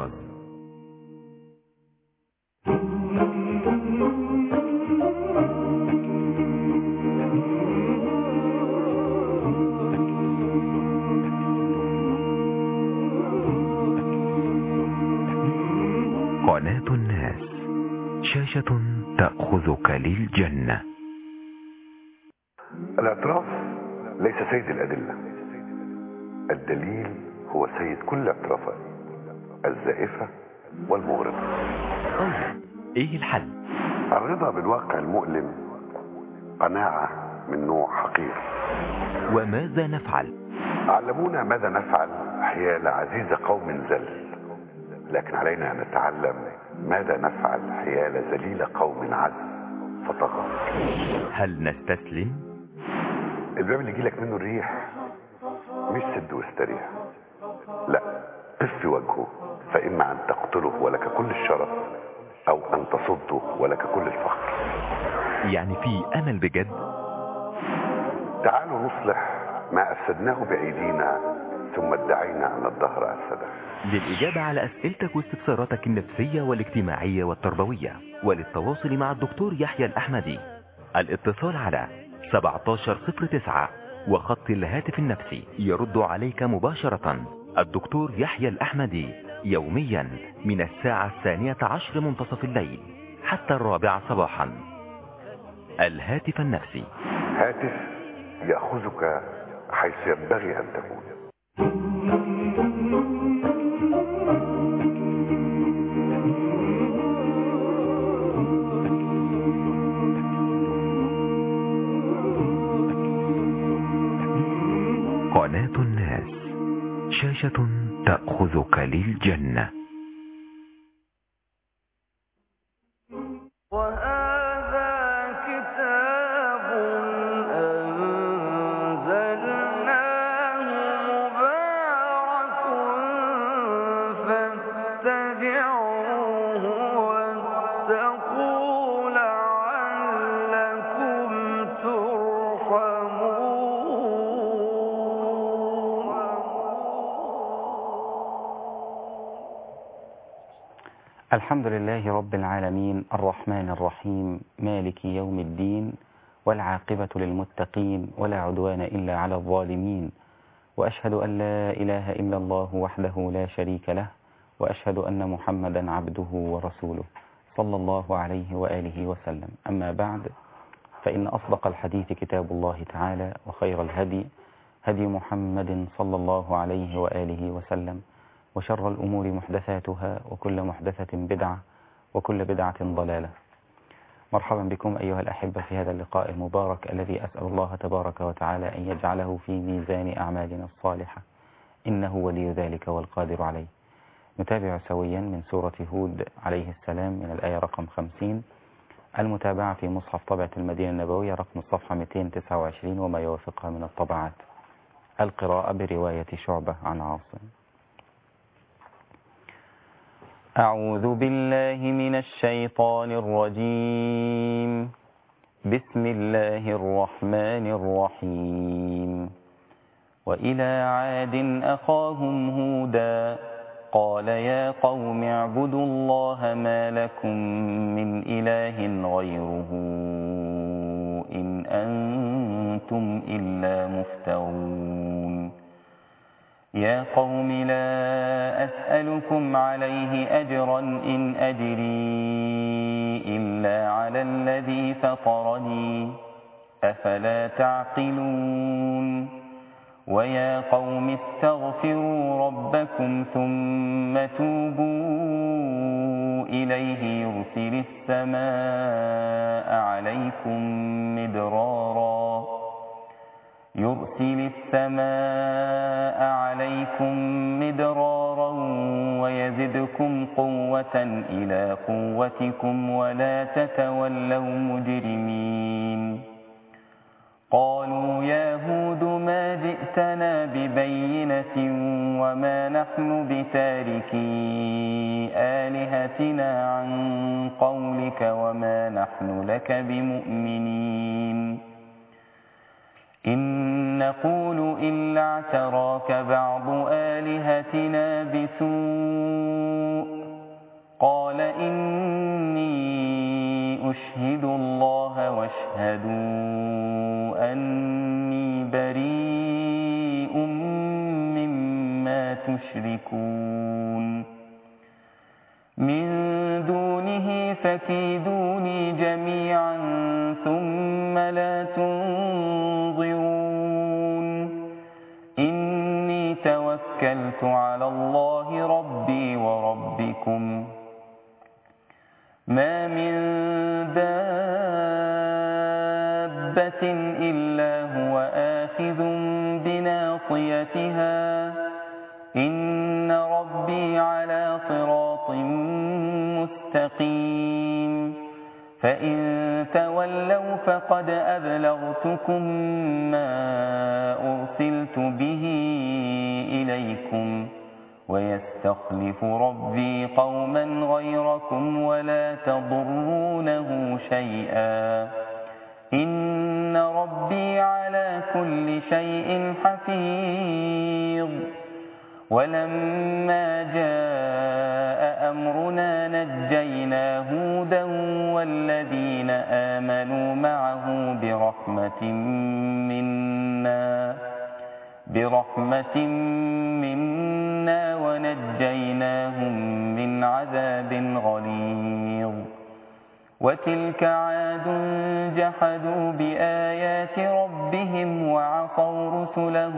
قناة الناس، شاشة تأخذك للجنة. الاعتراف ليس سيد الأدلة، الدليل هو سيد كل الاعترافات الزائفة والمغرضة. طيب ايه الحل؟ الرضا بالواقع المؤلم قناعة من نوع حقير. وماذا نفعل؟ علمونا ماذا نفعل حيال عزيز قوم ذل، لكن علينا أن نتعلم ماذا نفعل حيال ذليل قوم عز فطغى. هل نستسلم؟ الباب اللي يجيلك منه الريح مش سد واستريح، لا، قف في وجهه، فإما أن تقتله ولك كل الشرف أو أن تصده ولك كل الفخر. يعني في أمل بجد؟ تعالوا نصلح ما أفسدناه بأيدينا ثم ادعينا أن الدهر أفسده. للإجابة على أسئلتك واستفساراتك النفسية والاجتماعية والتربوية، وللتواصل مع الدكتور يحيى الأحمدي، الاتصال على 1709 وخط الهاتف النفسي. يرد عليك مباشرة الدكتور يحيى الأحمدي يوميا من الساعة 12 منتصف الليل حتى 4 صباحا. الهاتف النفسي، هاتف يأخذك حيث ينبغي أن تكون. قناة الناس، شاشة تأخذك للجنة. الحمد لله رب العالمين، الرحمن الرحيم، مالك يوم الدين، والعاقبة للمتقين، ولا عدوان إلا على الظالمين. وأشهد أن لا إله إلا الله وحده لا شريك له، وأشهد أن محمدا عبده ورسوله صلى الله عليه وآله وسلم. أما بعد، فإن أصدق الحديث كتاب الله تعالى، وخير الهدي هدي محمد صلى الله عليه وآله وسلم، وشر الأمور محدثاتها، وكل محدثة بدعة، وكل بدعة ضلالة. مرحبا بكم أيها الأحبة في هذا اللقاء المبارك الذي أسأل الله تبارك وتعالى أن يجعله في ميزان أعمالنا الصالحة، إنه ولي ذلك والقادر عليه. نتابع سويا من سورة هود عليه السلام من الآية رقم 50، المتابعة في مصحف طبعة المدينة النبوية رقم الصفحة 229 وما يوافقها من الطبعات. القراءة برواية شعبة عن عاصم. أعوذ بالله من الشيطان الرجيم. بسم الله الرحمن الرحيم. وإلى عاد أخاهم هودا قال يا قوم اعبدوا الله ما لكم من إله غيره إن أنتم إلا مفترون. يا قوم لا أسألكم عليه أجرا إن أجري إلا على الذي فطرني أفلا تعقلون. ويا قوم استغفروا ربكم ثم توبوا إليه يرسل السماء عليكم مدرارا ويزدكم قوة إلى قوتكم ولا تتولوا مجرمين. قالوا يا هود ما جئتنا ببينة وما نحن بتاركي آلهتنا عن قولك وما نحن لك بمؤمنين. إن نقول إلا اعتراك بعض آلهتنا بسوء قال إني أشهد الله واشهدوا أني بريء مما تشركون من دونه فكيدوني جميعا ثم لا تنظرون إني توكلت على الله ربي وربكم ما من دابة إلا هو آخذ بناصيتها إن ربي على صراط مستقيم فإن تولوا فقد أبلغتكم ما أرسلت به إليكم ويستخلف ربي قوما غيركم ولا تضرونه شيئا إن ربي على كل شيء حفيظ ولما جاء أمرنا نجينا هودا والذين آمنوا معه برحمة منا ونجيناهم من عذاب غليظ وتلك عاد جحدوا بآيات ربهم وعصوا رسله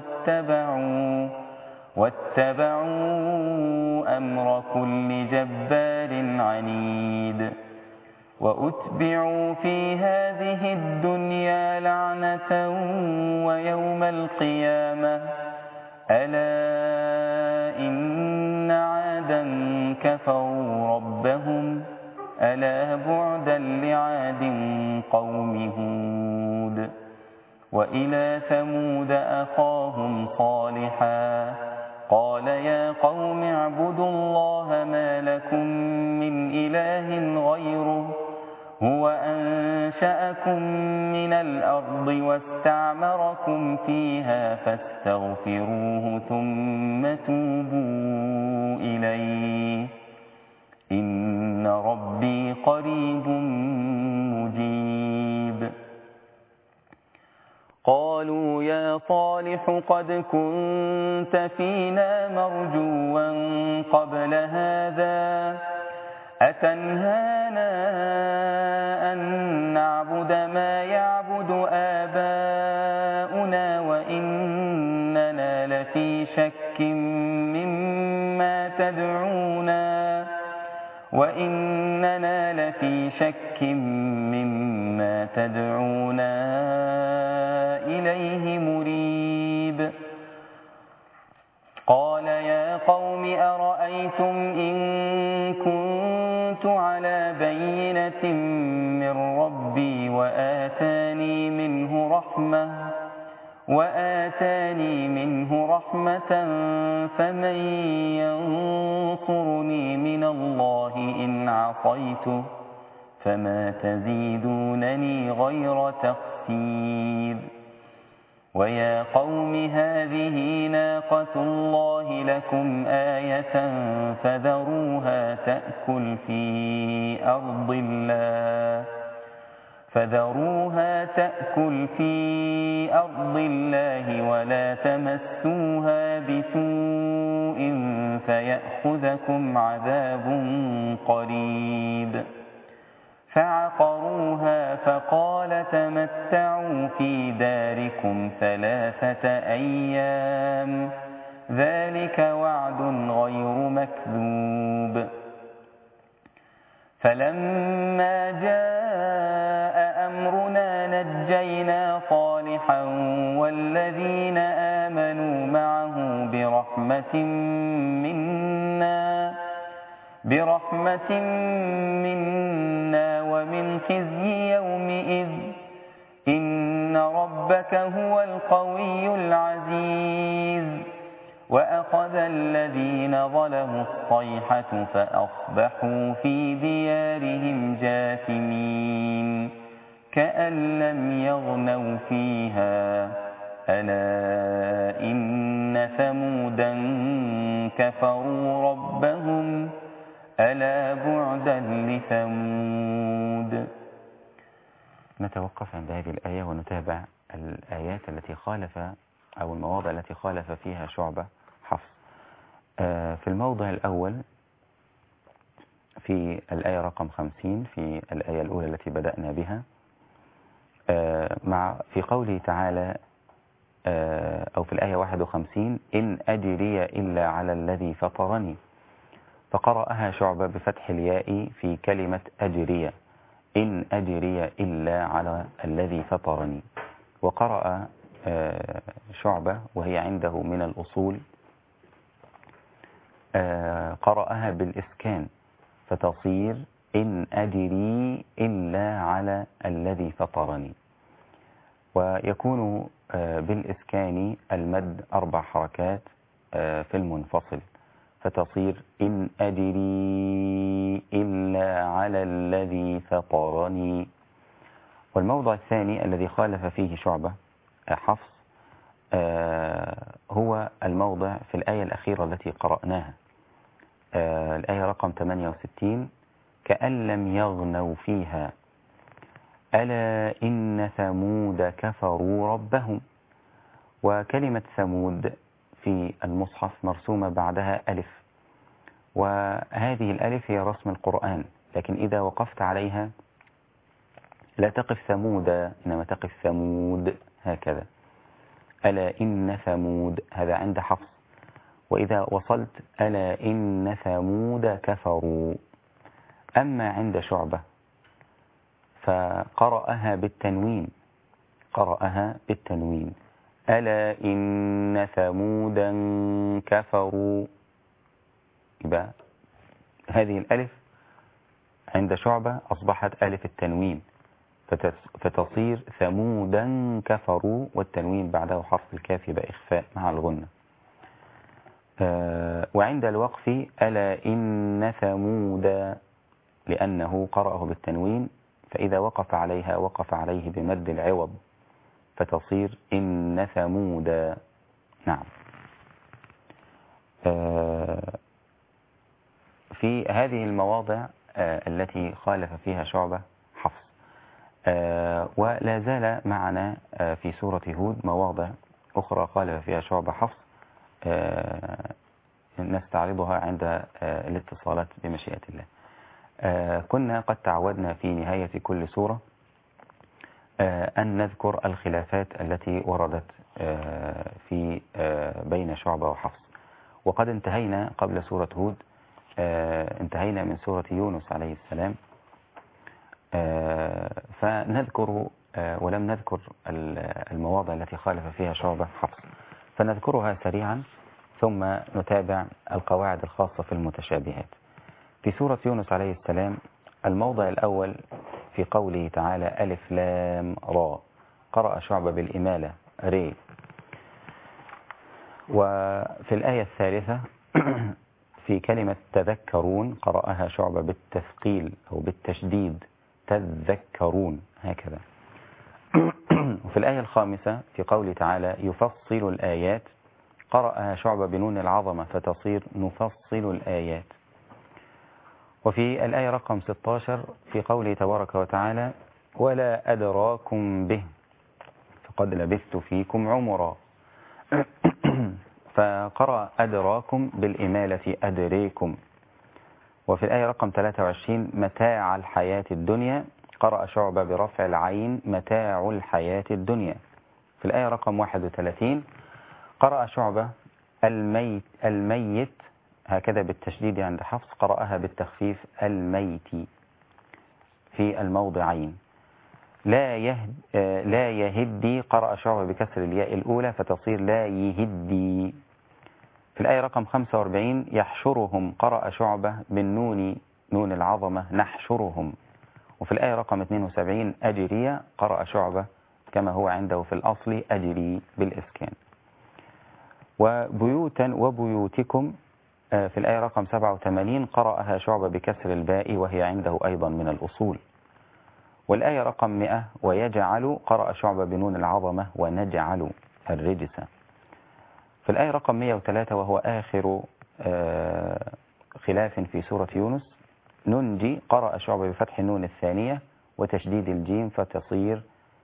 واتبعوا أمر كل جبار عنيد وأتبعوا في هذه الدنيا لعنة ويوم القيامة ألا إن عادا كفروا ربهم ألا بعدا لعاد قوم هود وإلى ثمود أخاهم صالحا قال يا قوم اعبدوا الله ما لكم من إله غيره هو أنشأكم من الأرض واستعمركم فيها فاستغفروه ثم توبوا إليه إن ربي قريب مجيب قالوا يا صالح قد كنت فينا مرجوا قبل هذا أتنهانا أن نعبد ما يعبد آباؤنا وإننا لفي شك مما تدعونا إليه مريب قال يا قوم أرأيتم إن كنت على بينة من ربي وآتاني منه رحمة فمن ينصرني من الله إن عصيته فما تزيدونني غير تخسير ويا قوم هذه ناقة الله لكم آية فذروها تأكل في أرض الله ولا تمسوها بسوء فيأخذكم عذاب قريب فعقروها فقال تمتعوا في داركم 3 أيام ذلك وعد غير مكذوب فلما جاء أمرنا نجينا صالحا والذين آمنوا معه برحمة منا ومن خزي يومئذ إن ربك هو القوي العزيز وأخذ الذين ظلموا الصيحة فأصبحوا في ديارهم جاثمين كأن لم يغنوا فيها ألا إن ثمودا كفروا ربهم ألا بعدا لثمود. نتوقف عند هذه الآية ونتابع الآيات التي خالف أو المواضع التي خالف فيها شعبة حفص. في الموضع الأول في الآية رقم 50 في الآية الأولى التي بدأنا بها، في قوله تعالى أو في الآية 51 إن أجري إلا على الذي فطرني، فقرأها شعبة بفتح الياء في كلمة أجري، إن أجري إلا على الذي فطرني. وقرأ شعبة وهي عنده من الأصول قرأها بالإسكان فتصير إن أجري إلا على الذي فطرني، ويكون بالإسكان المد 4 حركات في المنفصل فتصير إن أجري إلا على الذي فطرني. والموضع الثاني الذي خالف فيه شعبة حفص هو الموضع في الآية الأخيرة التي قرأناها، الآية رقم 68 كأن لم يغنوا فيها ألا إن ثمود كفروا ربهم. وكلمة ثمود في المصحف مرسومة بعدها ألف، وهذه الألف هي رسم القرآن، لكن إذا وقفت عليها لا تقف ثمود إنما تقف ثمود هكذا، ألا إن ثمود، هذا عند حفص. وإذا وصلت ألا إن ثمود كفروا. أما عند شعبة فقرأها بالتنوين، قرأها بالتنوين ألا إن ثمودا كفروا. يبقى هذه الألف عند شعبة أصبحت ألف التنوين فتصير ثمودا كفروا، والتنوين بعده حرف الكاف يبقى إخفاء مع الغنة. وعند الوقف ألا إن ثمود لأنه قرأه بالتنوين، فإذا وقف عليها وقف عليه بمد العوض فتصير إن ثمود. نعم. في هذه المواضع التي خالف فيها شعبة حفص، ولا زال معنا في سورة هود مواضع أخرى خالف فيها شعبة حفص نستعرضها عند الاتصالات بمشيئة الله. كنا قد تعودنا في نهاية كل سورة أن نذكر الخلافات التي وردت في بين شعبة وحفص، وقد انتهينا قبل سورة هود، انتهينا من سورة يونس عليه السلام، فنذكر ولم نذكر المواضع التي خالف فيها شعبة حفص، فنذكرها سريعا ثم نتابع القواعد الخاصة في المتشابهات. في سورة يونس عليه السلام الموضع الأول في قوله تعالى ألف لام را، قرأ شعبة بالإمالة ري. وفي الآية الثالثة في كلمة تذكرون قرأها شعبة بالتثقيل أو بالتشديد تذكرون هكذا. وفي الآية الخامسة في قوله تعالى يفصل الآيات قرأها شعبة بنون العظمة فتصير نفصل الآيات. وفي الآية رقم 16 في قوله تبارك وتعالى ولا أدراكم به فقد لبثت فيكم عمرا، فقرأ أدراكم بالإمالة أدريكم. وفي الآية رقم 23 متاع الحياة الدنيا قرأ شعبة برفع العين متاع الحياة الدنيا. في الآية رقم 31 قرأ شعبة الميت هكذا بالتشديد عند حفص، قرأها بالتخفيف الميت في الموضعين. لا يهدي قرأ شعبة بكسر الياء الأولى فتصير لا يهدي. في الآية رقم 45 يحشرهم قرأ شعبة بالنون نون العظمة نحشرهم. وفي الآية رقم 72 أجري قرأ شعبة كما هو عنده في الأصل أجري بالإسكان. وبيوتا وبيوتكم في الآية رقم 87 قرأها شعبة بكسر الباء وهي عنده أيضا من الأصول. والآية رقم 100 ويجعل قرأ شعبة بنون العظمة ونجعل الرجس. في الآية رقم 103 وهو آخر خلاف في سورة يونس. ننجي قرأ شعبة بفتح النون الثانية وتشديد الجيم فتصير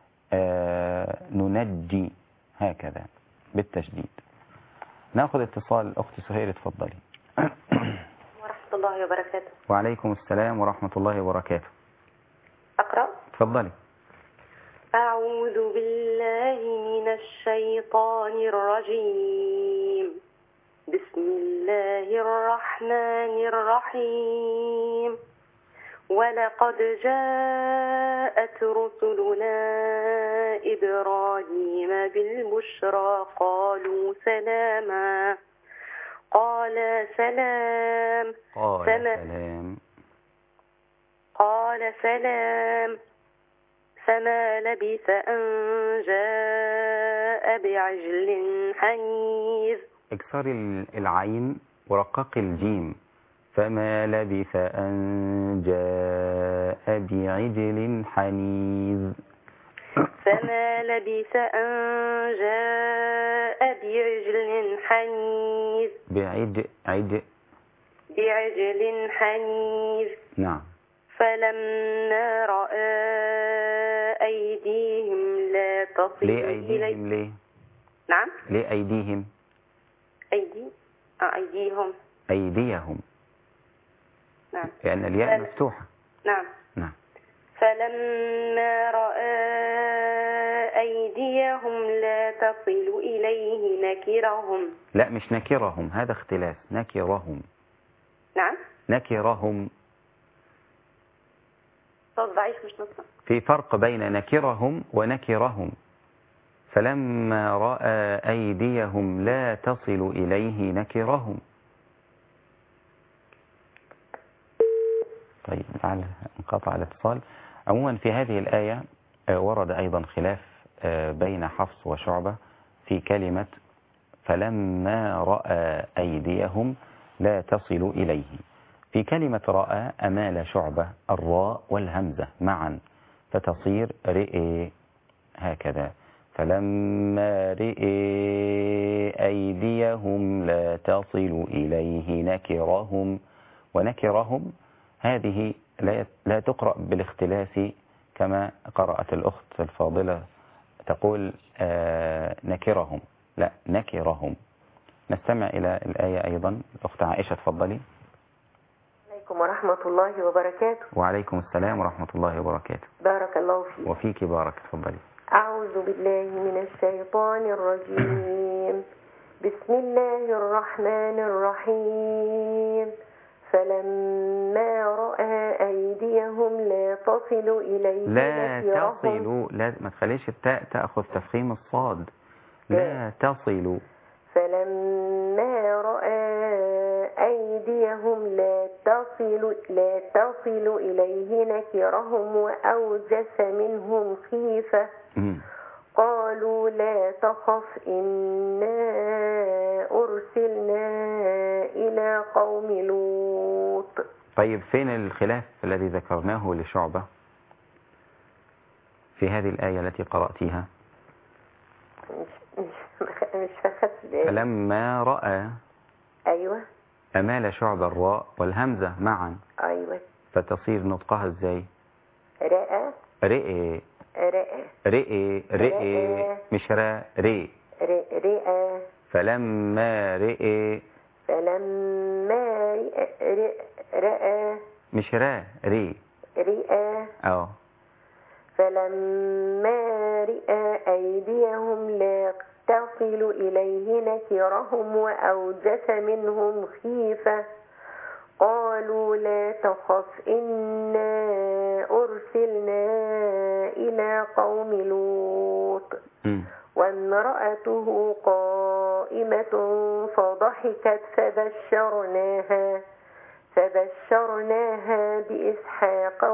ننجي هكذا بالتشديد. ناخذ اتصال الأخت سهير، تفضلي. ورحمة الله وبركاته. وعليكم السلام ورحمة الله وبركاته. أقرأ؟ تفضلي. أعوذ بالله من الشيطان الرجيم. بسم الله الرحمن الرحيم. ولقد جاءت رسلنا إبراهيم بالبشرى قالوا سلاما قال سلام فما لبث أن جاء بعجل حنيذ. اكسر العين ورقق الجيم. فما لبث أن جاء بعجل حنيذ. فما لبث أن جاء بعجل حنيذ. بعجل حنيذ. نعم. فلما رأى أيديهم لا تصل إليه. ليه؟ نعم. ليه أيديهم؟ أيديهم. نعم. لأن الياء مفتوحة. نعم. فلما رأى أيديهم لا تصل إليه نكرهم. لا، مش نكرهم، هذا اختلاف. نكرهم. نعم. نكرهم. صوت ضعيف مش نصف. في فرق بين نكرهم ونكرهم. فلما رأى أيديهم لا تصل إليه نكرهم. طيب لعل انقطع الاتصال. عموما في هذه الآية ورد أيضا خلاف بين حفص وشعبة في كلمة فلما رأى أيديهم لا تصل إليه. في كلمة رأى أمال شعبة الراء والهمزة معا فتصير رئي هكذا. فلما رئي أيديهم لا تصل إليه نكرهم. ونكرهم هذه لا تقرأ بالاختلاف كما قرأت الأخت الفاضلة تقول نكرهم، لا نكرهم. نستمع إلى الآية أيضا. الأخت عائشة تفضلي. عليكم ورحمة الله وبركاته. وعليكم السلام ورحمة الله وبركاته. بارك الله فيك. وفيك بارك. تفضلي. أعوذ بالله من الشيطان الرجيم. بسم الله الرحمن الرحيم. فلما رأى أيديهم لا تصل إليه نكرهم. لا ما تخليش التاء تأخذ تفخيم الصاد. لا تصل. فلما رأى أيديهم لا تصل إليه نكرهم وأوجس منهم خيفة. قالوا لا تخف إنا أرسلنا إلى قوم لوط. طيب فين الخلاف الذي ذكرناه لشعبة في هذه الآية التي قرأتيها؟ مش فخذت بالي. فلما رأى. أيوة. أمال شعبة الراء والهمزة معا. أيوة. فتصير نطقها ازاي؟ رأى. رئي. مش رئي. رئى. فلما رئي. رأى. مش رئي. رئى. فلما رأى أيديهم لا تصل إليه نكرهم وأوجس منهم خيفة قالوا لا تخف إنا أرسلنا إلى قوم لوط وامرأته قائمة فضحكت فبشرناها بإسحاق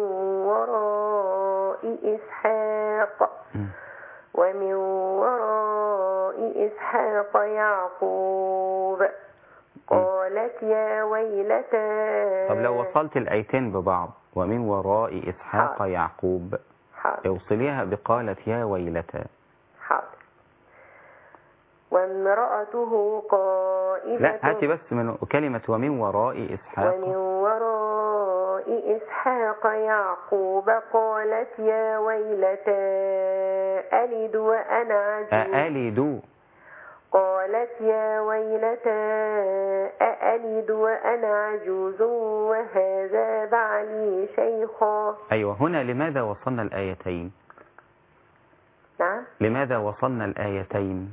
ومن وراء إسحاق يعقوب قالت يا ويلتى. طب لو وصلت الآيتين ببعض ومن وراء إسحاق يعقوب اوصليها بقالت يا ويلتى. حاضر. وامرأته قائمة. لا هاتي بس من كلمة ومن وراء إسحاق. ومن وراء إسحاق يعقوب قالت يا ويلتى ألد وأنا عجوز. ألد. قالت يا ويلتى أألد وأنا عجوز وهذا بعلي شيخا. أيوة، هنا لماذا وصلنا الآيتين؟ نعم، لماذا وصلنا الآيتين؟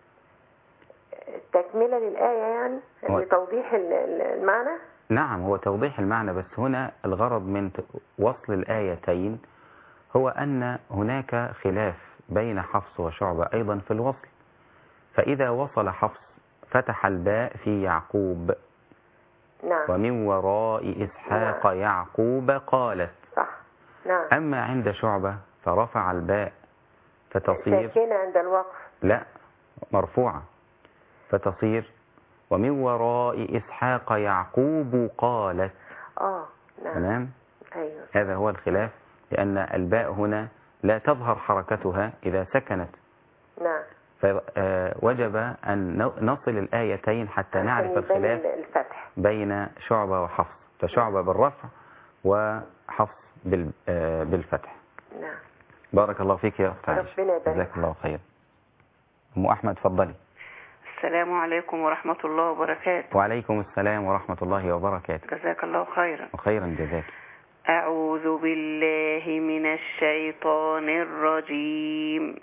تكملة للآية يعني لتوضيح المعنى. نعم، هو توضيح المعنى، بس هنا الغرض من وصل الآيتين هو أن هناك خلاف بين حفص وشعبة أيضا في الوصل. فإذا وصل حفص فتح الباء في يعقوب. نعم. ومن وراء إسحاق. نعم. يعقوب قالت. صح. نعم. أما عند شعبة فرفع الباء فتصير ساكنة عند الوقف. لا، مرفوعة، فتصير ومن وراء إسحاق يعقوب قالت. نعم. تمام. أيوة. هذا هو الخلاف، لأن الباء هنا لا تظهر حركتها إذا سكنت. نعم. فوجب أن نصل الآيتين حتى نعرف الخلاف بين شعبة وحفص، فشعبة بالرفع وحفص بالفتح. نعم. بارك الله فيك يا أخت عائشة، ربنا يبارك. جزاك الله خير. أم أحمد فضلي. السلام عليكم ورحمة الله وبركاته. وعليكم السلام ورحمة الله وبركاته. جزاك الله خيرا. وخيرا جزاك. أعوذ بالله من الشيطان الرجيم.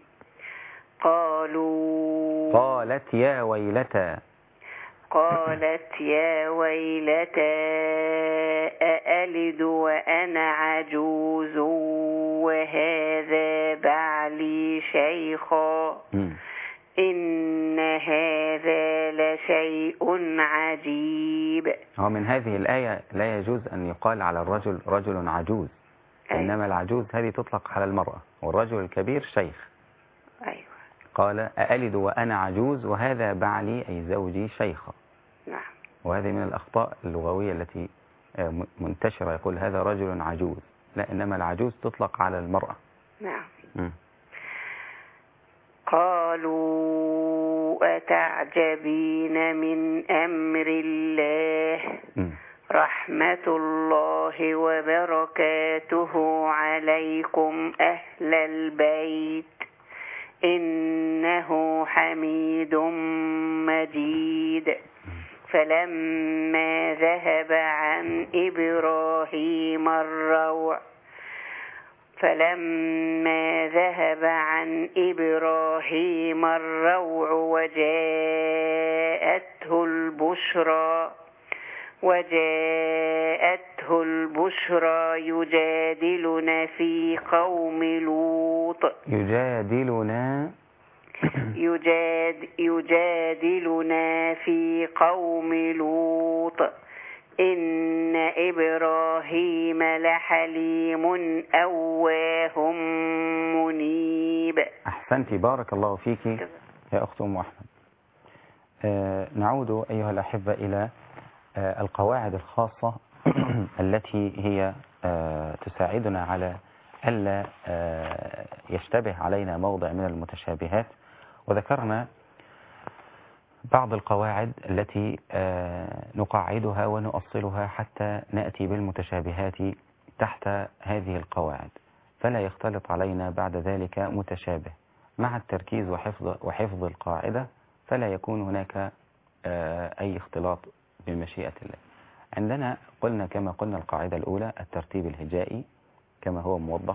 قالت يا ويلتى. قالت يا ويلتى أألد وأنا عجوز وهذا بعلي شيخا إن هذا لشيء عجيب. من هذه الآية لا يجوز أن يقال على الرجل رجل عجوز. أيوة. إنما العجوز هذه تطلق على المرأة، والرجل الكبير شيخ. أيوة. قال أألد وأنا عجوز وهذا بعلي أي زوجي شيخا. نعم. وهذه من الأخطاء اللغوية التي منتشرة، يقول هذا رجل عجوز. لا، إنما العجوز تطلق على المرأة. نعم. قالوا أتعجبين من أمر الله رحمة الله وبركاته عليكم أهل البيت إنه حميد مجيد. فلما ذهب عن إبراهيم الروع وجاءته البشرى يجادلنا في قوم لوط. يجادلنا في قوم لوط إن إبراهيم لحليم أواه منيب. أحسنتي، بارك الله فيك يا أخت أم أحمد. نعود أيها الأحبة إلى القواعد الخاصة التي هي تساعدنا على ألا يشتبه علينا موضع من المتشابهات. وذكرنا بعض القواعد التي نقاعدها ونؤصلها حتى نأتي بالمتشابهات تحت هذه القواعد، فلا يختلط علينا بعد ذلك متشابه. مع التركيز وحفظ القاعدة فلا يكون هناك أي اختلاط بمشيئة الله. عندنا قلنا كما قلنا القاعدة الأولى الترتيب الهجائي كما هو موضح.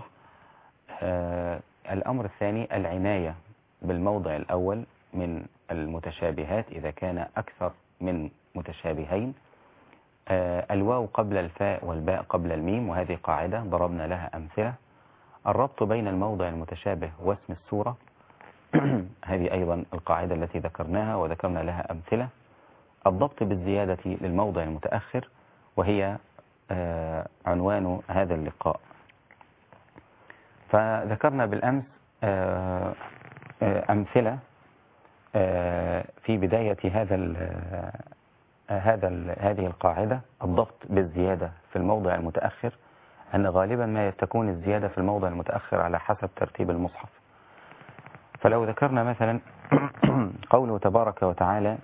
الأمر الثاني العناية بالموضع الأول من المتشابهات إذا كان أكثر من متشابهين. الواو قبل الفاء والباء قبل الميم، وهذه قاعدة ضربنا لها أمثلة. الربط بين الموضع المتشابه واسم السورة هذه أيضا القاعدة التي ذكرناها وذكرنا لها أمثلة. الضبط بالزيادة للموضع المتأخر، وهي عنوان هذا اللقاء. فذكرنا بالأمس أمثلة في بداية هذه القاعدة. الضبط بالزيادة في الموضع المتأخر أن غالبا ما تكون الزيادة في الموضع المتأخر على حسب ترتيب المصحف. فلو ذكرنا مثلا قوله تبارك وتعالى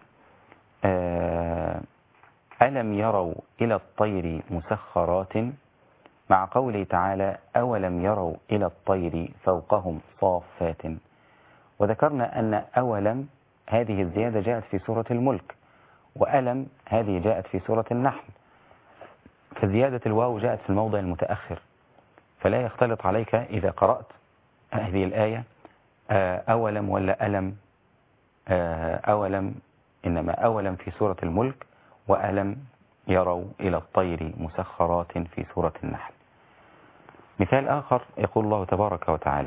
ألم يروا إلى الطير مسخرات، مع قوله تعالى أولم يروا إلى الطير فوقهم صافات، وذكرنا أن أولم هذه الزيادة جاءت في سورة الملك، وألم هذه جاءت في سورة النحل، فزيادة الواو جاءت في الموضع المتأخر، فلا يختلط عليك إذا قرأت هذه الآية أولم ولا ألم، أولم، إنما أولم في سورة الملك، وألم يروا إلى الطير مسخرات في سورة النحل. مثال آخر يقول الله تبارك وتعالى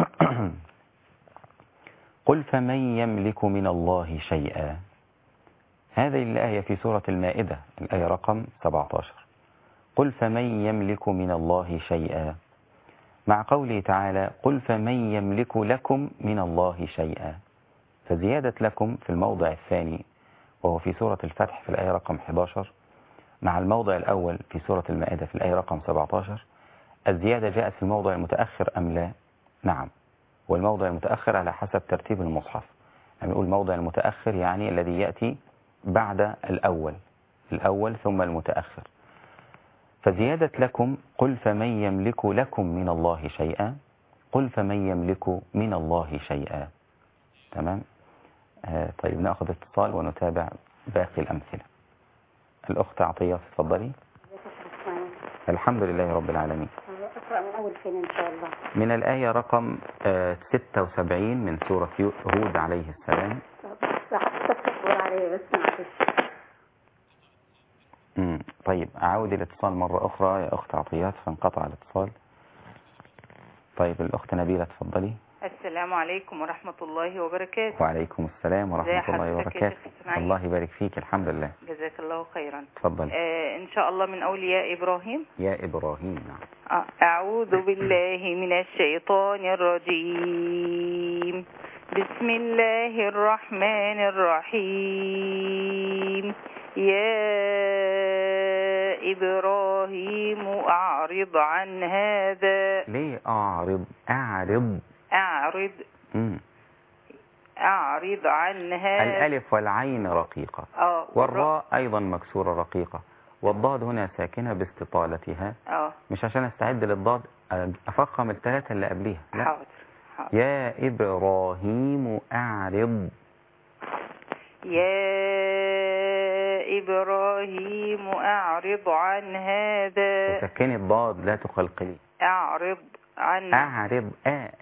قل فمن يملك من الله شيئا، هذه الآية في سورة المائدة الآية رقم 17. قل فمن يملك من الله شيئا، مع قوله تعالى قل فمن يملك لكم من الله شيئا، فزيادة لكم في الموضع الثاني وهو في سورة الفتح في الآية رقم 11، مع الموضع الأول في سورة المائدة في الآية رقم 17، الزيادة جاءت في الموضع المتأخر أم لا؟ نعم، والموضع المتأخر على حسب ترتيب المصحف، يعني نقول الموضع المتأخر يعني الذي يأتي بعد الأول ثم المتأخر، فزيادة لكم قل فمن يملك لكم من الله شيئا، قل فمن يملك من الله شيئا. تمام. طيب نأخذ اتصال ونتابع باقي الأمثلة. الأخت عطية تفضلي. الحمد لله رب العالمين. أقرأ من أول فين إن شاء الله؟ من الآية رقم 76 من سورة هود عليه السلام. تصبر عليه بس معلش. طيب أعود الاتصال مرة أخرى يا أخت عطيات فانقطع الاتصال. طيب الأخت نبيلة تفضلي. السلام عليكم ورحمة الله وبركاته. وعليكم السلام ورحمة الله وبركاته. الله يبارك فيك. الحمد لله. جزاك الله خيرا. تفضل. إن شاء الله من أول يا إبراهيم. يا إبراهيم. نعم. أعوذ بالله من الشيطان الرجيم. بسم الله الرحمن الرحيم. يا إبراهيم أعرض عن هذا. ليه أعرض؟ أعرض عن هذا. الألف والعين رقيقة، والراء أيضا مكسورة رقيقة، والضاد هنا ساكنة باستطالتها. مش عشان استعد للضاد أفخم الثلاثة اللي قبليها، لا. حاضر. يا إبراهيم أعرض. يا إبراهيم أعرض عن هذا. تسكني الضاد لا تقلقلي. أعرض عن أعرض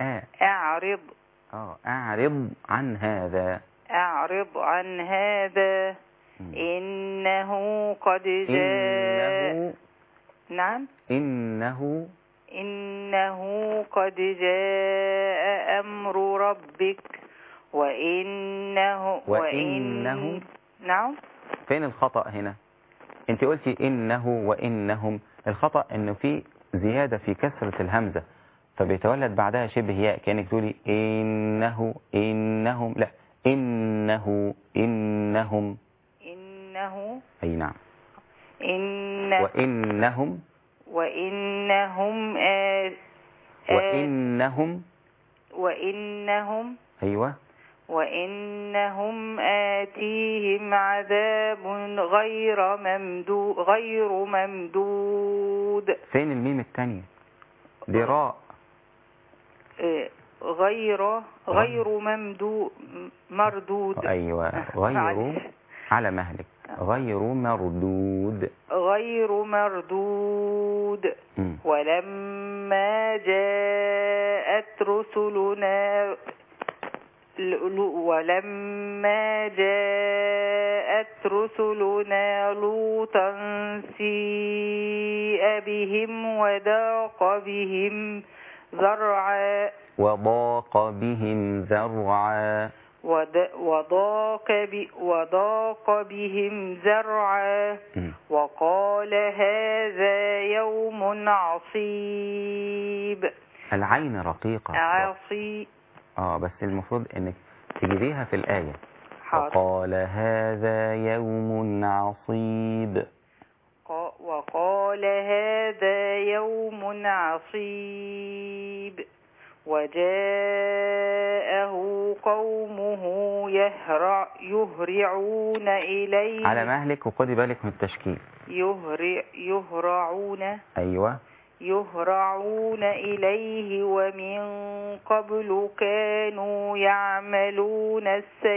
أعرض عن هذا. أعرض عن هذا. إنه قد جاء. نعم. إنه قد جاء أمر ربك وإنه نعم. فين الخطأ هنا؟ انت قلتي إنه وإنهم، الخطأ انه في زيادة في كسرة الهمزة فبيتولد بعدها شبه ياء، كأنك تقولي إنهم، لا، إنهم. أي نعم. وإنهم أيوة. وإنهم آتيهم عذاب غير ممدود. فين الميم الثانية؟ دي راء. غير مردود. أيوة، غير على مهلك، غير مردود. ولما جاءت رسلنا لوطا سيء بهم وضاق بهم ذرعا. وقال هذا يوم عصيب. العين رقيقة. بس المفروض انك تجيبيها في الآية. وقال هذا يوم عصيب. وقال هذا يوم عصيب. وجاءه قومه يهرعون إليه. على مهلك وخدي بالك من التشكيل. يهرعون. أيوة. يهرعون إليه ومن قبل كانوا يعملون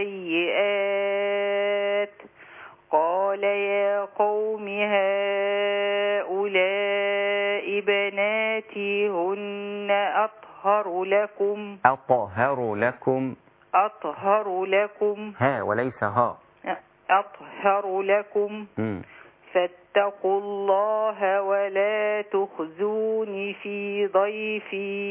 السيئات قال يا قوم هؤلاء بناتي هن أطهر لكم. أطهر لكم. أطهر لكم. ها وليس ها. أطهر لكم. فاتقوا الله ولا تخزوني في ضيفي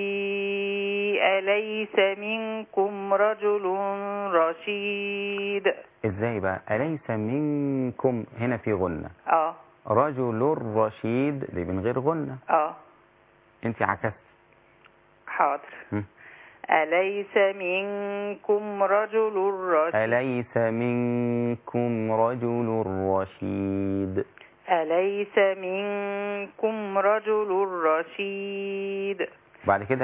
أليس منكم رجل رشيد. ازاي بقى أليس منكم هنا في غنة؟ رجل رشيد دي من غير غنة. انت عكست. حاضر. أليس منكم رجل رشيد. أليس منكم رجل رشيد. أليس منكم رجل رشيد. بعد كده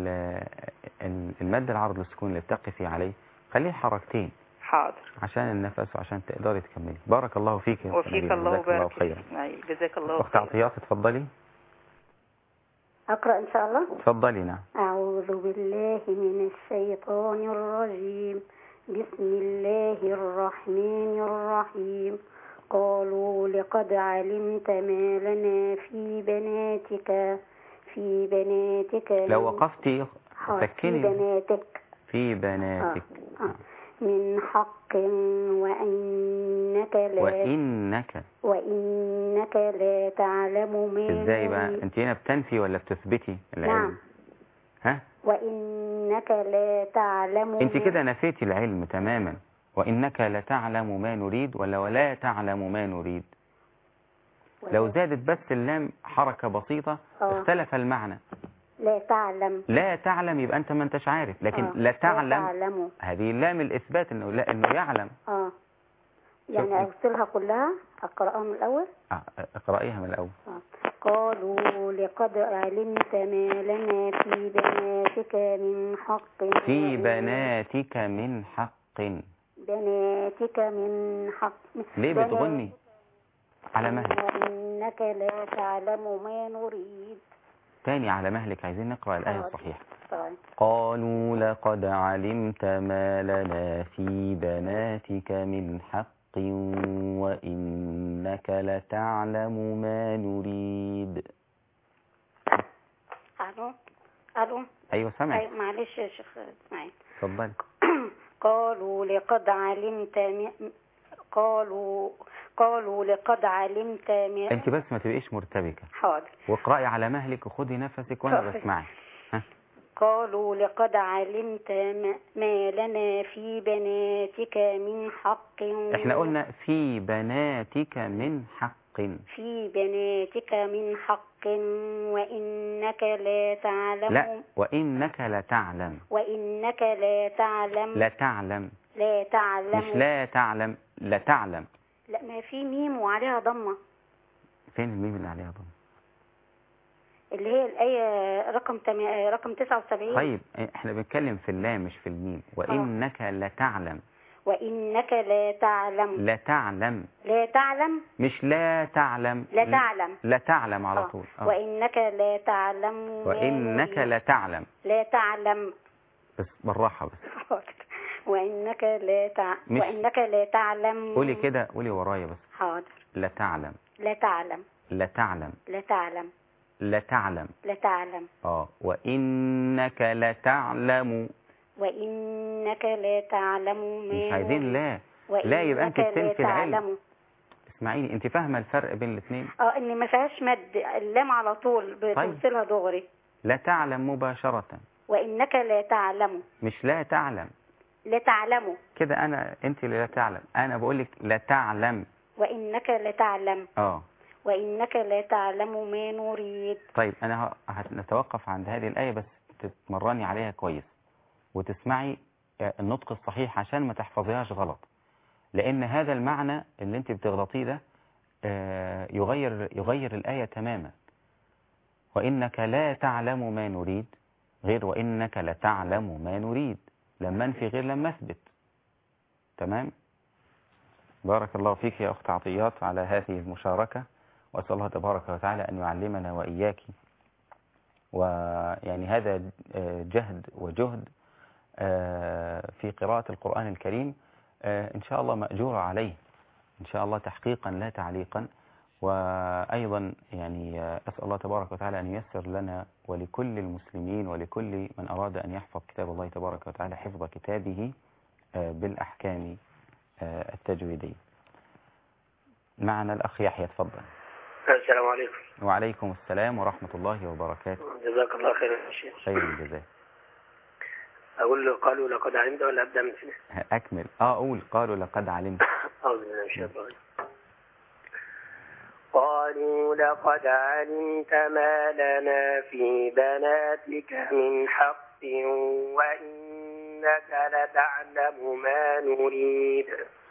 المد العرض للسكون اللي بتقفي عليه خليه حركتين. حاضر. عشان النفس وعشان تقدري تكملي. بارك الله فيك. وفيك الله وبارك فيك. جزاك الله خيرا. أخت عطيات اتفضلي. أقرأ إن شاء الله. اتفضلي. نعم. أعوذ بالله من الشيطان الرجيم. بسم الله الرحمن الرحيم. قالوا لقد علمت ما لنا في بناتك لو وقفتي سكني. في بناتك من حق وإنك لا تعلم ما. ازاي بقى انت هنا بتنفي ولا بتثبتي العلم؟ نعم. ها؟ وإنك لا تعلم. انت كده نفيتي العلم تماما. وإنك لا تعلم ما نريد ولا تعلم ما نريد. لو زادت بس اللام حركة بسيطة اختلف المعنى. لا تعلم يبقى انت ما انتش عارف. لكن لا تعلم هذه اللام الإثبات انه يعلم. يعني أوصلها كلها. أقرأها من الأول. اقرأيها من الأول. قالوا لقد علمت ما لنا في بناتك من حق. في بناتك من حق. بناتك من حق. ليه بتغني على مهلك؟ وإنك لا تعلم ما نريد. تاني على مهلك. عايزين نقرأ الآية الصحيحة. قالوا لقد علمت ما لنا في بناتك من حق وإنك لتعلم ما نريد. ألو. أيوة سامعك. معلش يا شيخ اسماعيل. اتفضلي. قالوا لقد علمت انت بس ما تبقيش مرتبكة. حاضر. واقرأي على مهلك وخدي نفسك وانا بسمعك. قالوا لقد علمت ما لنا في بناتك من حق. احنا قلنا في بناتك من حق. في بناتك من حق وإنك لا تعلم. لا وإنك لا تعلم. وإنك لا تعلم. لا تعلم. لا تعلم. مش لا تعلم. لا تعلم. لا ما في ميم وعليها ضمة. فين الميم اللي عليها ضمة؟ اللي هي الآية رقم 79. طيب احنا بنتكلم في اللام مش في الميم. وإنك لا تعلم. وإنك لا تعلم. لا تعلم. لا تعلم. مش لا تعلم. لا تعلم. لا تعلم على طول. وإنك لا تعلم. وإنك لا تعلم. لا تعلم. بس بالراحة بس. وإنك لا تعلم. قولي كده. قولي ورايا بس. حاضر. لا تعلم. لا تعلم. لا تعلم. لا تعلم. لا تعلم. لا تعلم. وإنك لا تعلم. وإنك لا تعلم. مش عايزين لا. لا يبقى انت بتنفي العلم. اسمعيني انت فاهمه الفرق بين الاثنين؟ ان ما فيهاش مد. اللام على طول بتوصلها دغري. لا تعلم مباشرة. وإنك لا تعلم. مش لا تعلم. لا تعلم. كده انت اللي لا تعلم. انا بقول لك لا تعلم. وإنك لا تعلم. وإنك لا تعلم ما نريد. طيب انا هنتوقف عند هذه الآية بس تتمرني عليها كويس وتسمعي النطق الصحيح عشان ما تحفظيهاش غلط. لأن هذا المعنى اللي انت بتغلطيه ده يغير الآية تماما. وإنك لا تعلم ما نريد غير وإنك لتعلم ما نريد، لما انفي غير لما اثبت. تمام. بارك الله فيك يا أخت عطيات على هذه المشاركة، وأسأل الله تبارك وتعالى أن يعلمنا وإياك. ويعني هذا جهد وجهد في قراءة القرآن الكريم، إن شاء الله مأجور عليه إن شاء الله، تحقيقا لا تعليقا. وأيضا يعني أسأل الله تبارك وتعالى أن ييسر لنا ولكل المسلمين ولكل من أراد أن يحفظ كتاب الله تبارك وتعالى حفظ كتابه بالأحكام التجويدية. معنا الأخ يحيى، تفضل. السلام عليكم. وعليكم السلام ورحمة الله وبركاته. جزاك الله خير يا شيخ. خير الجزاء. أقول له قالوا لقد علمت ولا أبدأ من سنة؟ أكمل. أقول قالوا لقد علمت. أعوذ بالله من الشيطان. قالوا لقد علمت ما لنا في بناتك من حق وإنك لتعلم ما نريد.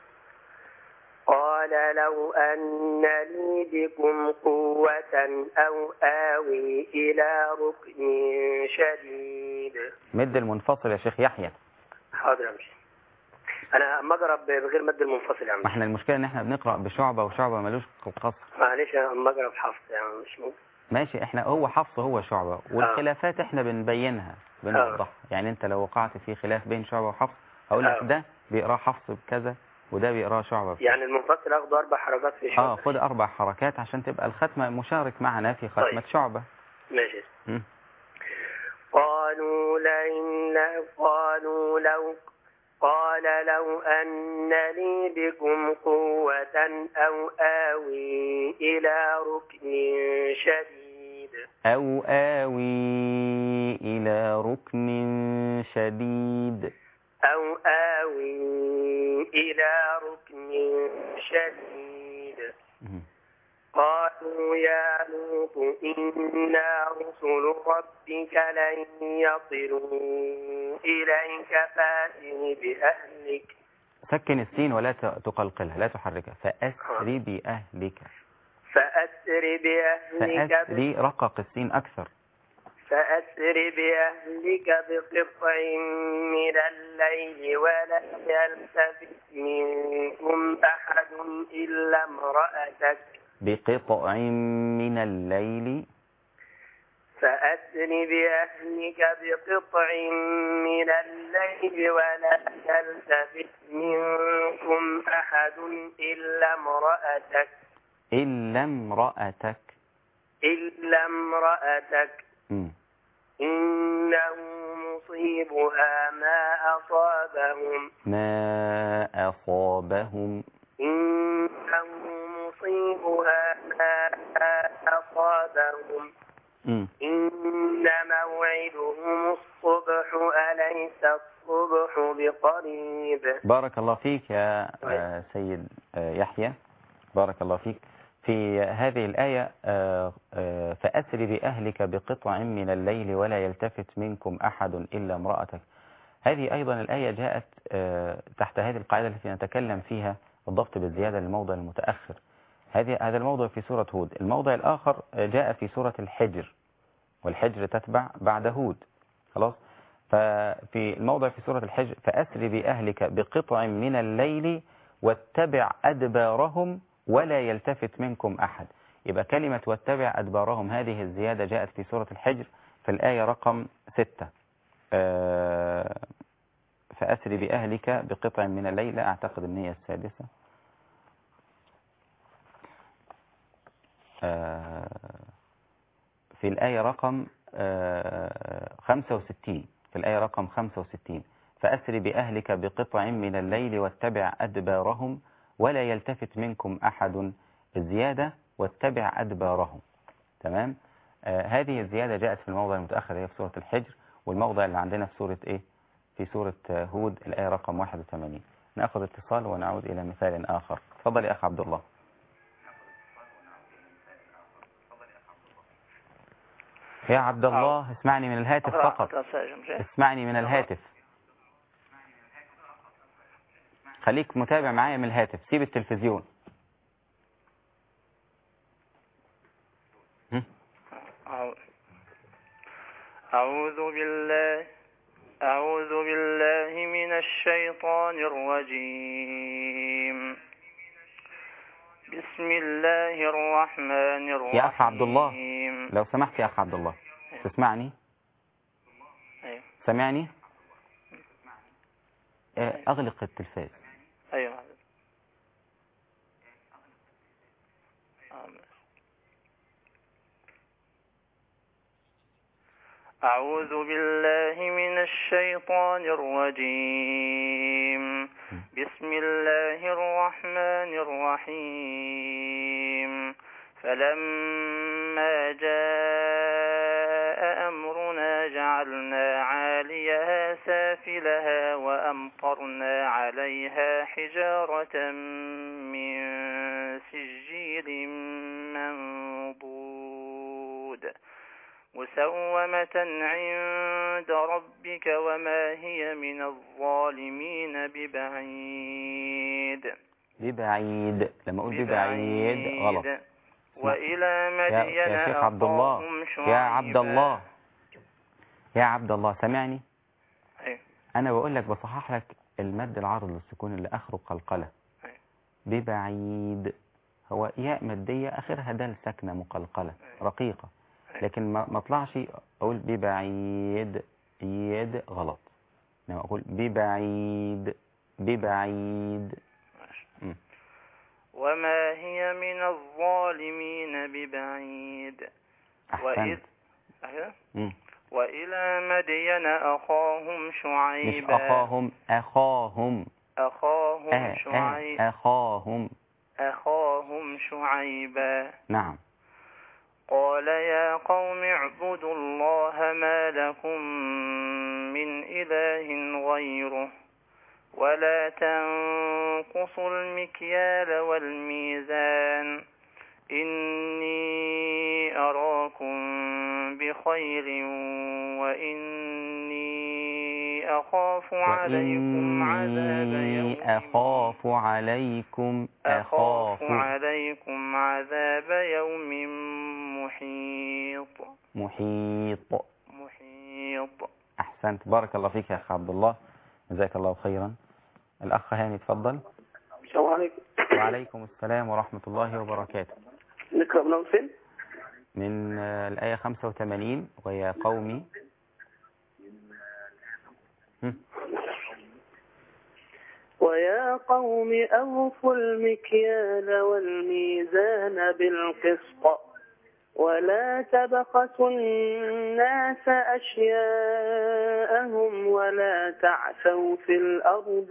قال لو أن لي بكم قوة أو آوي إلى ركن شديد. مد المنفصل يا شيخ يحيى. حاضر يا مشي. أنا أما أقرأ بغير مد المنفصل يا مشي. ما احنا المشكلة إن احنا بنقرأ بشعبة وشعبة ملوش قصر. معلش أما أقرأ بحفظ يعني مش ممكن. ماشي، احنا هو حفظ هو شعبة، والخلافات احنا بنبينها بنوضحها. يعني انت لو وقعت في خلاف بين شعبة وحفظ هقول لك ده بيقرأ حفظ بكذا وده بيقرأ شعبة بكذا. يعني المنفصل أخذ 4 حركات في شعبة. خد 4 حركات عشان تبقى الختمة مشارك معنا في ختمة طيب. شعبة. ماشي. قالوا لو أن لي بكم قوة أو آوي إلى ركن شديد. أو آوي إلى ركن شديد. أو آوي إلى ركن شديد. قالوا يا لوط إنا رسل ربك لن يصلوا إليك فأسر بأهلك. سكن السين ولا تقلقلها، لا تحركها. فأسر بأهلك. فأسر بأهلك. فأسر رقق السين أكثر. فأسر بأهلك بقطع من الليل ولا يلتفت منكم أحد إلا امرأتك. بقطع من الليل. فأسر بأهلك بقطع من الليل ولا يلتفت منكم أحد إلا امرأتك. إلا امرأتك. إلا امرأتك. إنه مصيبها ما أصابهم. ما أصابهم. إنه مصيبها ما أصابهم. إن موعدهم الصبح أليس الصبح بقريب. بارك الله فيك يا سيد يحيى، بارك الله فيك. في هذه الآية فأسر بأهلك بقطع من الليل ولا يلتفت منكم أحد إلا امرأتك. هذه أيضا الآية جاءت تحت هذه القاعدة التي نتكلم فيها الضبط بالزيادة للموضع المتأخر. هذا الموضع في سورة هود. الموضع الآخر جاء في سورة الحجر، والحجر تتبع بعد هود. خلاص. ففي الموضع في سورة الحجر فأسر بأهلك بقطع من الليل واتبع أدبارهم ولا يلتفت منكم أحد. يبقى كلمة واتبع أدبارهم هذه الزيادة جاءت في سورة الحجر في الآية رقم 6. فأسر بأهلك بقطع من الليل، لا أعتقد أن هي السادسة. في الآية رقم 65. في الآية رقم 65 فأسر بأهلك بقطع من الليل واتبع أدبارهم ولا يلتفت منكم أحد. الزيادة واتبع أدبارهم. تمام. هذه الزيادة جاءت في الموضع المتأخر هي في سورة الحجر، والموضع اللي عندنا في سورة إيه؟ في سورة هود الآية رقم 81. نأخذ اتصال ونعود إلى مثال آخر. تفضل يا أخ عبد الله. يا عبد الله اسمعني من الهاتف فقط. اسمعني من الهاتف. خليك متابع معايا من الهاتف، سيب التلفزيون. أعوذ بالله من الشيطان الرجيم. بسم الله الرحمن الرحيم. يا أخ عبد الله لو سمحت يا أخ عبد الله تسمعني؟ أيوه. سمعني؟ أغلق التلفاز. أيوه. أعوذ بالله من الشيطان الرجيم. بسم الله الرحمن الرحيم. فلما جاء أمرنا جعلنا عاليها سافلها وأمطرنا عليها حجارة من سجيل منضود مسومة عند ربك وما هي من الظالمين ببعيد. لما أقول ببعيد غلط. وإلى مدين يا شيخ عبد الله، يا عبد الله سمعني؟ أيه. أنا بقول لك بصحح لك المد العارض للسكون اللي آخره قلقلة. أيه. ببعيد هو ياء مادية آخرها دال ساكنة مقلقلة رقيقة، لكن ما اطلعش اقول ببعيد يد غلط، لما اقول ببعيد وما هي من الظالمين ببعيد. احسنت. وإلى مدين أخاهم شعيبا. مش أخاهم شعيبا. أخاهم شعيبا. نعم. قال يا قوم اعبدوا الله ما لكم من إله غيره ولا تنقصوا المكيال والميزان إني أراكم بخير وإني أخاف عليكم عذاب يوم محيط. أحسنت، بارك الله فيك يا أخ عبد الله، جزاك الله خيرا. الأخ هاني تفضل. السلام عليكم. وعليكم السلام ورحمة الله وبركاته. نقرأ من فين؟ من الآية 85 ويا قومي. ويا قوم أوفوا المكيال والميزان بالقسط ولا تبخسوا الناس أشياءهم ولا تعثوا في الأرض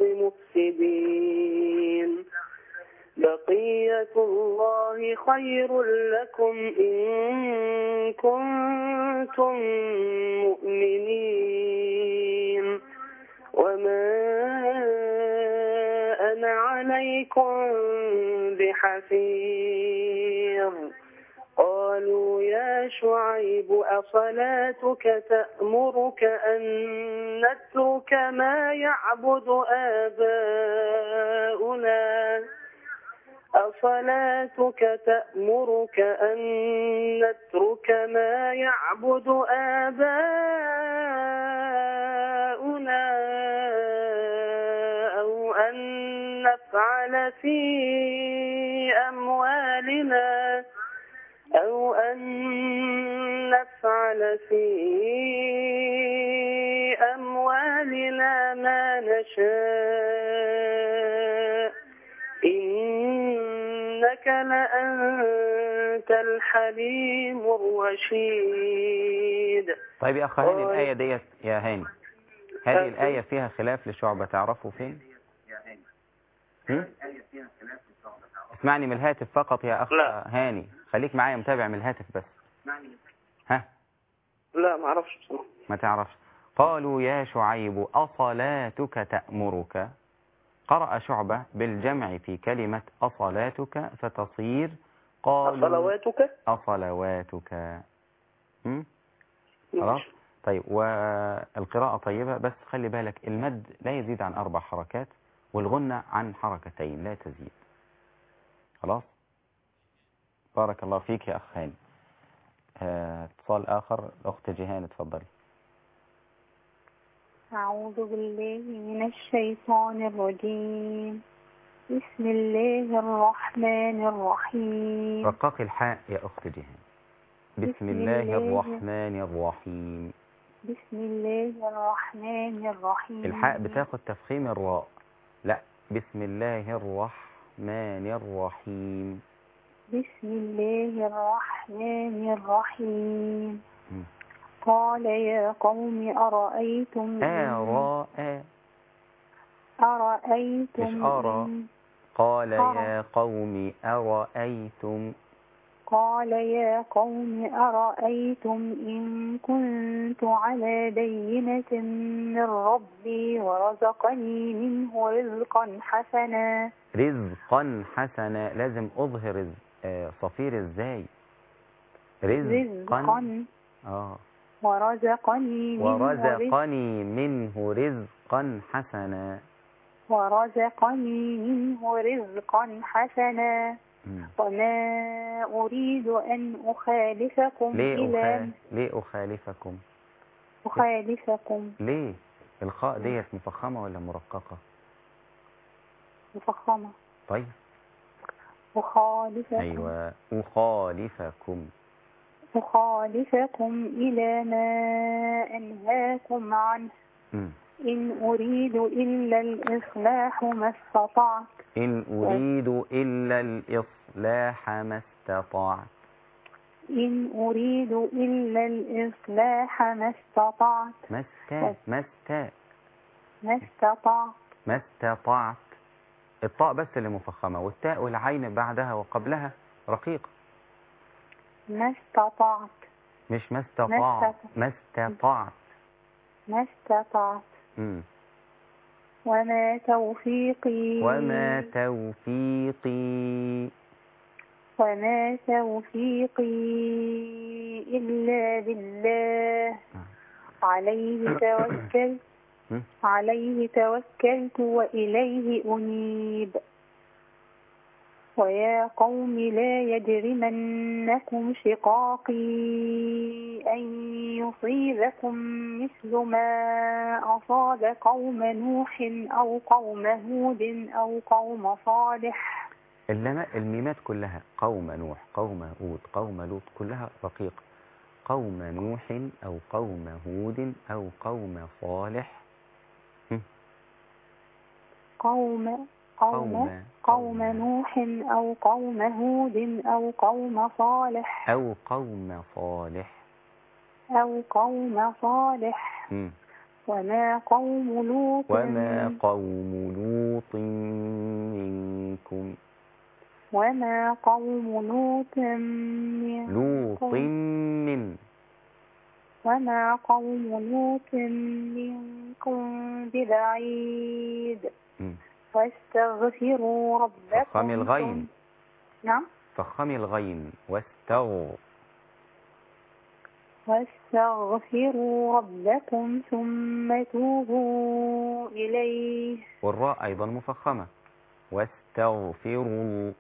مفسدين بقية الله خير لكم إن كنتم مؤمنين وما أنا عليكم بحفيظ قالوا يا شعيب أصلاتك تأمرك أن نترك ما يعبد آباؤنا أصلاتك تأمرك أن نترك ما يعبد آباؤنا أو أن نفعل في أموالنا ما نشاء إنك لأنت الحليم الرشيد. طيب يا أخ هاني، الآية ديت يا هاني، هذه الآية فيها خلاف لشعبة، تعرفوا فين؟ اسمعني من الهاتف فقط يا أخ هاني، خليك معايا متابع من الهاتف بس. ها؟ لا ما أعرفش بصراحة. ما تعرفش. قالوا يا شعيب أصلاتك تأمرك، قرأ شعبة بالجمع في كلمة أصلاتك فتصير قالوا أصلواتك. خلاص. طيب، والقراءة طيبة، بس خلي بالك المد لا يزيد عن 4 حركات والغنة عن 2 حركات لا تزيد. خلاص. بارك الله فيك يا أخ هاني. اتصال آخر، الأخت جيهان اتفضلي. أعوذ بالله من الشيطان الرجيم. بسم الله الرحمن الرحيم. رقاق الحاء يا أخت جهان. بسم الله الرحمن الرحيم. بسم الله الرحمن الرحيم. الحاء بتاخد تفخيم الراء. لا، بسم الله الرحمن الرحيم. بسم الله الرحمن الرحيم. قال يا قوم أرأيتم أرأيتم مش أرى. قال يا قوم أرأيتم. قال يا قوم أرأيتم إن كنت على بينة من ربي ورزقني منه رزقا حسنا. رزقا حسنا لازم أظهر صفير ازاي؟ رزقا ورزقني منه رزقا حسنا. ورزقني منه رزقا حسنا. وما أريد أن أخالفكم ليه أخالفكم؟ ليه؟ الخاء ديت مفخمة ولا مرققة؟ مفخمة. طيب أخالفكم. أيوة، أخالفكم إلى ما أنهاكم عنه. إن أريد إلا الإصلاح ما استطعت. إن أريد إلا الإصلاح ما استطعت. إن أريد إلا الإصلاح ما استطعت. ما استطعت. الطاء بس اللي مفخمة، والتاء والعين بعدها وقبلها رقيقة. ما استطعت. مش ما استطعت. ما استطعت. ما استطعت. وما توفيقي إلا بالله. عليه توكلت وإليه أنيب. ويا قوم لا يجرمنكم شقاقي أن يصيبكم مثل ما أصاب قوم نوح أو قوم هود أو قوم صالح. الميمات كلها قوم نوح، قوم هود، قوم لوط، كلها رقيقة. قوم نوح أو قوم هود أو قوم صالح. قوم نوح أو قوم هود أو قوم صالح. وما قوم لوط منكم ببعيد. واستغفروا ربكم. فخمي الغين. نعم. فخمي الغين. واستغفروا ربكم ثم توبوا إليه. والراء أيضا مفخمة. واستغفروا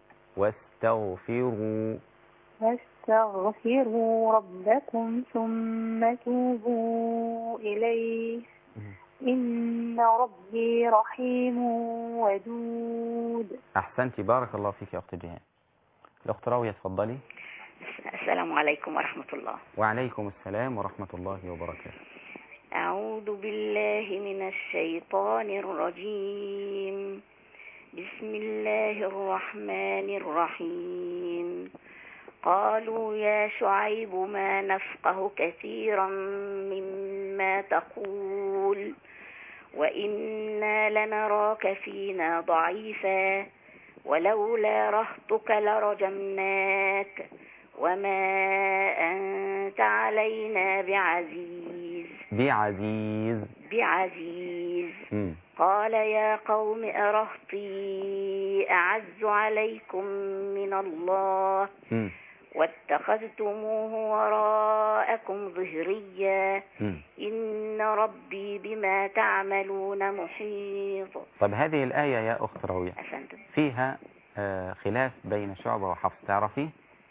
ربكم ثم توبوا إليه. إن ربي رحيم ودود. أحسنتي، بارك الله فيك يا أخت جهان. الأخت راوية تفضلي. السلام عليكم ورحمة الله. وعليكم السلام ورحمة الله وبركاته. أعوذ بالله من الشيطان الرجيم. بسم الله الرحمن الرحيم. قالوا يا شعيب ما نفقه كثيرا مما تقول وإنا لنراك فينا ضعيفا ولولا رهطك لرجمناك وما أنت علينا بعزيز. قال يا قوم أرهطي أعز عليكم من الله واتخذتموه وراءكم ظهريا إن ربي بما تعملون محيط. طب هذه الآية يا أخت راوية فيها خلاف بين شعبة وحفص، تعرفي؟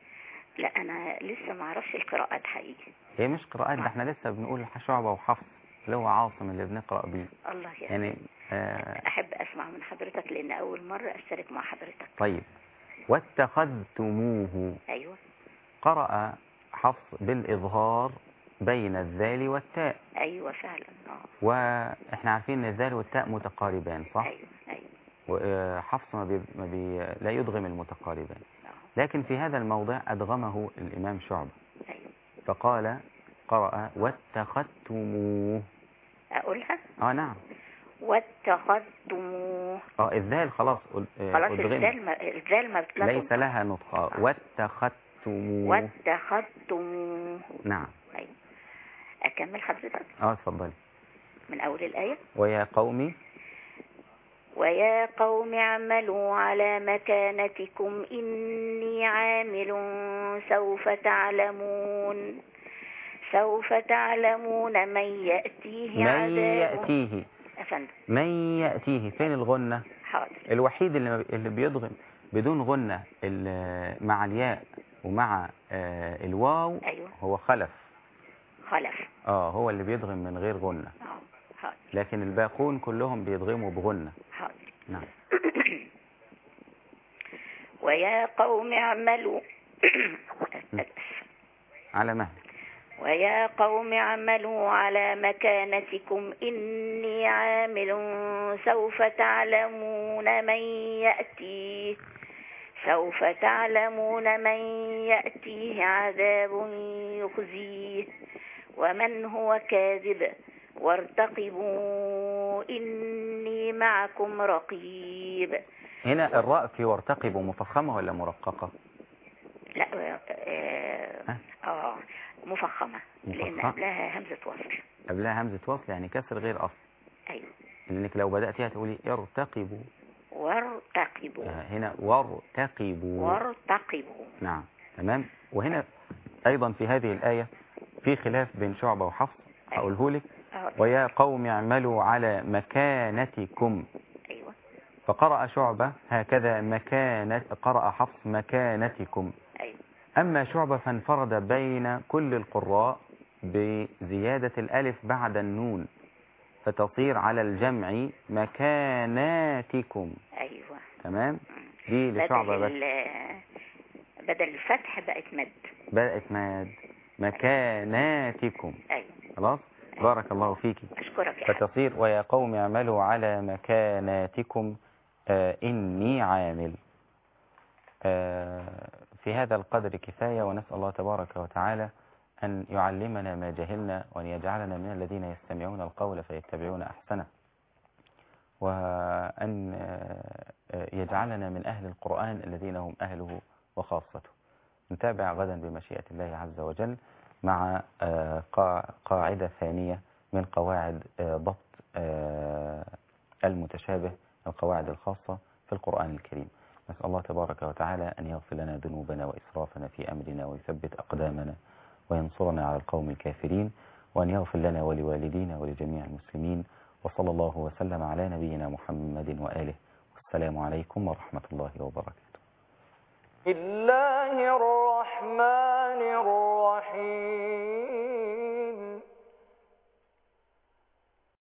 لا أنا لسه ما أعرفش القراءات حقيقي. هي مش قراءات، ده احنا لسه بنقول شعبة وحفص. اللي هو عاصم اللي بنقرأ بيه. الله يعني أحب أسمع من حضرتك لأن أول مرة أشترك مع حضرتك. طيب. واتخذتموه. أيوة. قرأ حفص بالإظهار بين الذال والتاء. أيوة فعلا. وإحنا عارفين أن الذال والتاء متقاربان صح؟ أيوة أيوة. وحفص لا يدغم المتقاربان. لكن في هذا الموضع أدغمه الإمام شعبة. أيوة. فقال قرأ واتخذتموه. أقولها؟ نعم. واتخذتموه. الذال خلاص الذال ما ليس لها نطق. واتخذتموه. واتخذتموه. نعم. أيوة. أكمل حضرتك؟ اتفضلي. من أول الآية. ويا قوم اعملوا على مكانتكم إني عامل سوف تعلمون من يأتيه عذاب. من يأتيه فين الغنة؟ حاضر. الوحيد اللي بيضغم بدون غنة مع الياء ومع الواو. أيوة. هو خلف. هو اللي بيضغم من غير غنة. حاضر. لكن الباقون كلهم بيضغموا بغنة. حاضر. نعم. ويا قوم اعملوا على مهل. ويا قوم اعملوا على مكانتكم إني عامل سوف تعلمون من يأتيه عذاب يخزيه ومن هو كاذب وارتقبوا إني معكم رقيب. هنا الراء في وارتقبوا مفخمة ولا مرققة؟ لا مفخمة لأن قبلها همزة وصل. يعني كسر غير أصل. أيوة. لأنك لو بدأتها تقولي وارتقبوا. هنا وارتقبوا. نعم تمام. وهنا أيضا في هذه الآية في خلاف بين شعبة وحفص. هقوله لك. ويا قوم اعملوا على مكانتكم. أيوة. فقرأ شعبة هكذا قرأ حفص مكانتكم. أيوة. أما شعبة فانفرد بين كل القراء بزيادة الألف بعد النون فتصير على الجمع مكاناتكم. أيوة. تمام. دي لشعبة بس. بدل الفتح بقت مد. مكاناتكم. أيوة. خلاص. بارك الله فيك. أشكرك. فتصير ويا قوم اعملوا على مكاناتكم إني عامل. في هذا القدر كفاية ونسأل الله تبارك وتعالى أن يعلمنا ما جهلنا وأن يجعلنا من الذين يستمعون القول فيتبعون أحسنه وأن يجعلنا من أهل القرآن الذين هم أهله وخاصته. نتابع غدا بمشيئة الله عز وجل مع قاعدة ثانية من قواعد ضبط المتشابه القواعد الخاصة في القرآن الكريم. نسأل الله تبارك وتعالى أن يغفر لنا ذنوبنا وإسرافنا في أمرنا ويثبت أقدامنا وينصرنا على القوم الكافرين وأن يغفر لنا ولوالدينا ولجميع المسلمين وصلى الله وسلم على نبينا محمد وآله والسلام عليكم ورحمة الله وبركاته. الله الرحمن الرحيم